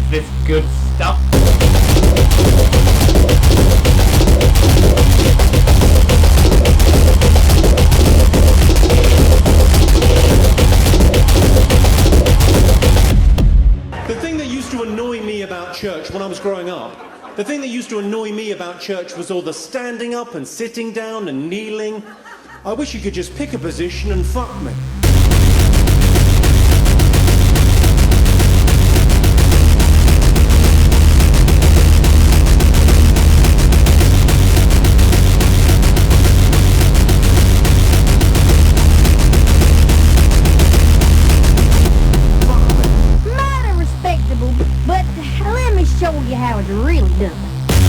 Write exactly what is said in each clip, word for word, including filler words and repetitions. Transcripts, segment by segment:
this good stuff. The thing that used to annoy me about church when I was growing up, the thing that used to annoy me about church was all the standing up and sitting down and kneeling. I wish you could just pick a position and fuck me. Mighty respectable, but let me show you how it's really done.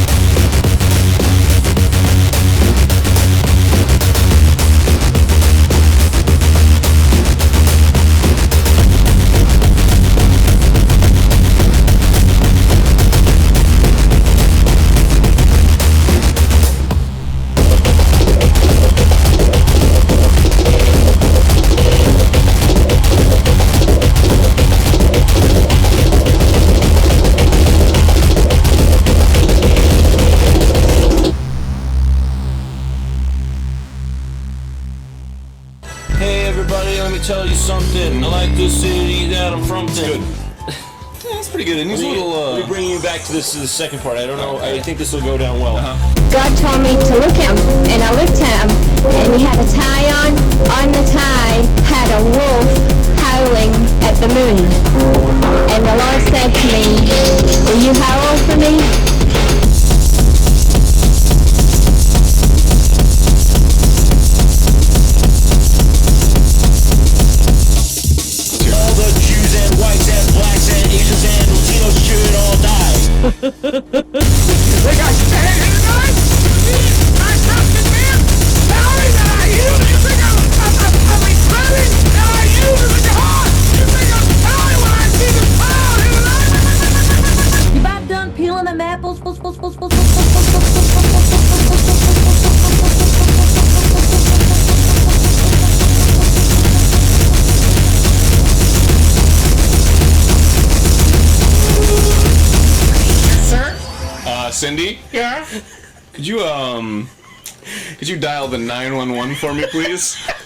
Hey everybody, let me tell you something. I like the city that I'm from. It's good. Yeah, that's pretty good. It needs a little. Uh... Let me bring you back to this, to the second part. I don't know. I think this will go down well. Uh-huh. God told me to look at him, and I looked at him, and he had a tie on. On the tie had a wolf howling at the moon. And the Lord said to me, will you howl for me? All the Jews and whites and blacks and Asians and Latinos should all die. They got standing tonight? I something, man. Sorry that I use you think I'm I'm I'm I'm retarded that I use it with your heart. You think I'm sorry when I see the power in the light. You about done peeling them apples? Uh, Cindy? Yeah? Could you, um, could you dial the nine one one for me, please?